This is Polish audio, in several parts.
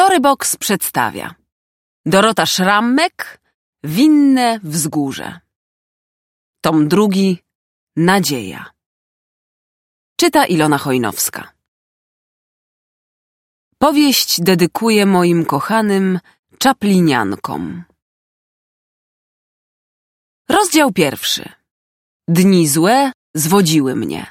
Storybox przedstawia Dorota Szrammek, Winne wzgórze. Tom 2, Nadzieja. Czyta Ilona Chojnowska. Powieść dedykuję moim kochanym czapliniankom. Rozdział 1. Dni złe zwodziły mnie.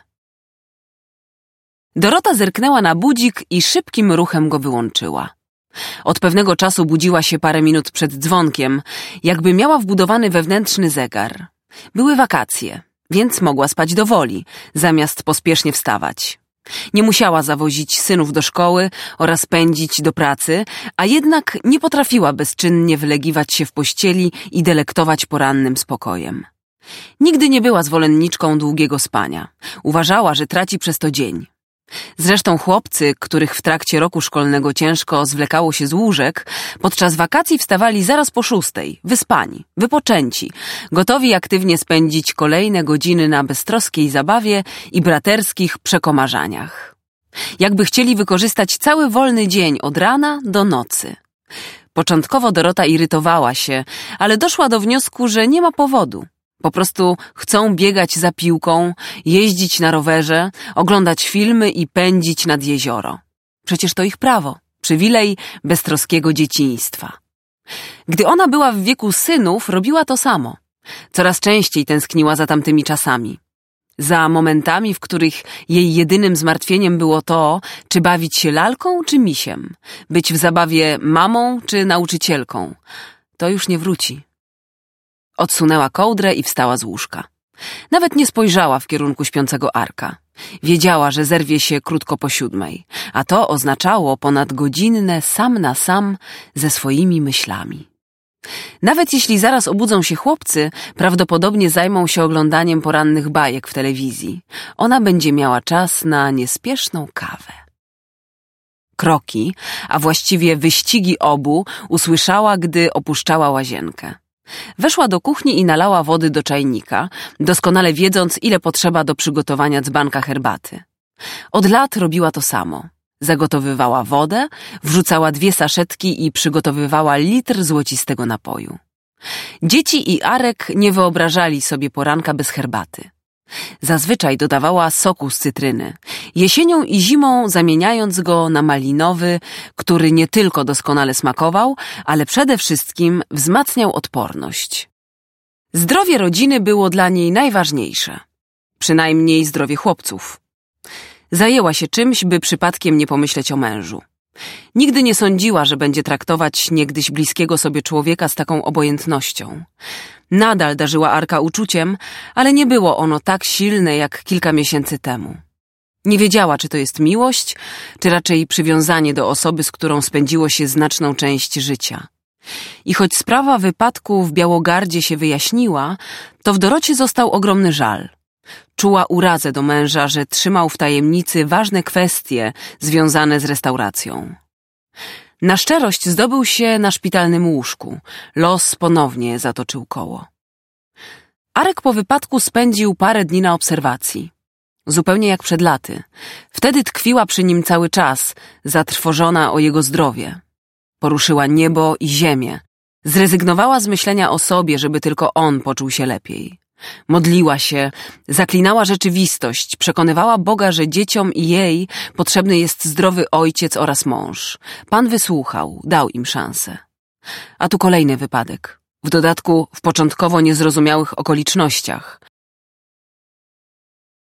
Dorota zerknęła na budzik i szybkim ruchem go wyłączyła. Od pewnego czasu budziła się parę minut przed dzwonkiem, jakby miała wbudowany wewnętrzny zegar. Były wakacje, więc mogła spać do woli, zamiast pospiesznie wstawać. Nie musiała zawozić synów do szkoły oraz pędzić do pracy, a jednak nie potrafiła bezczynnie wylegiwać się w pościeli i delektować porannym spokojem. Nigdy nie była zwolenniczką długiego spania. Uważała, że traci przez to dzień. Zresztą chłopcy, których w trakcie roku szkolnego ciężko zwlekało się z łóżek, podczas wakacji wstawali zaraz po 6, wyspani, wypoczęci, gotowi aktywnie spędzić kolejne godziny na beztroskiej zabawie i braterskich przekomarzaniach. Jakby chcieli wykorzystać cały wolny dzień od rana do nocy. Początkowo Dorota irytowała się, ale doszła do wniosku, że nie ma powodu. Po prostu chcą biegać za piłką, jeździć na rowerze, oglądać filmy i pędzić nad jezioro. Przecież to ich prawo, przywilej beztroskiego dzieciństwa. Gdy ona była w wieku synów, robiła to samo. Coraz częściej tęskniła za tamtymi czasami. Za momentami, w których jej jedynym zmartwieniem było to, czy bawić się lalką czy misiem, być w zabawie mamą czy nauczycielką. To już nie wróci. Odsunęła kołdrę i wstała z łóżka. Nawet nie spojrzała w kierunku śpiącego Arka. Wiedziała, że zerwie się krótko po 7, a to oznaczało ponadgodzinne sam na sam ze swoimi myślami. Nawet jeśli zaraz obudzą się chłopcy, prawdopodobnie zajmą się oglądaniem porannych bajek w telewizji. Ona będzie miała czas na niespieszną kawę. Kroki, a właściwie wyścigi obu, usłyszała, gdy opuszczała łazienkę. Weszła do kuchni i nalała wody do czajnika, doskonale wiedząc, ile potrzeba do przygotowania dzbanka herbaty. Od lat robiła to samo. Zagotowywała wodę, wrzucała 2 saszetki i przygotowywała litr złocistego napoju. Dzieci i Arek nie wyobrażali sobie poranka bez herbaty. Zazwyczaj dodawała soku z cytryny, jesienią i zimą zamieniając go na malinowy, który nie tylko doskonale smakował, ale przede wszystkim wzmacniał odporność. Zdrowie rodziny było dla niej najważniejsze. Przynajmniej zdrowie chłopców. Zajęła się czymś, by przypadkiem nie pomyśleć o mężu. Nigdy nie sądziła, że będzie traktować niegdyś bliskiego sobie człowieka z taką obojętnością. Nadal darzyła Arka uczuciem, ale nie było ono tak silne jak kilka miesięcy temu. Nie wiedziała, czy to jest miłość, czy raczej przywiązanie do osoby, z którą spędziło się znaczną część życia. I choć sprawa wypadku w Białogardzie się wyjaśniła, to w Dorocie został ogromny żal. Czuła urazę do męża, że trzymał w tajemnicy ważne kwestie związane z restauracją. Na szczerość zdobył się na szpitalnym łóżku. Los ponownie zatoczył koło. Arek po wypadku spędził parę dni na obserwacji. Zupełnie jak przed laty. Wtedy tkwiła przy nim cały czas, zatrwożona o jego zdrowie. Poruszyła niebo i ziemię. Zrezygnowała z myślenia o sobie, żeby tylko on poczuł się lepiej. Modliła się, zaklinała rzeczywistość, przekonywała Boga, że dzieciom i jej potrzebny jest zdrowy ojciec oraz mąż. Pan wysłuchał, dał im szansę. A tu kolejny wypadek. W dodatku w początkowo niezrozumiałych okolicznościach.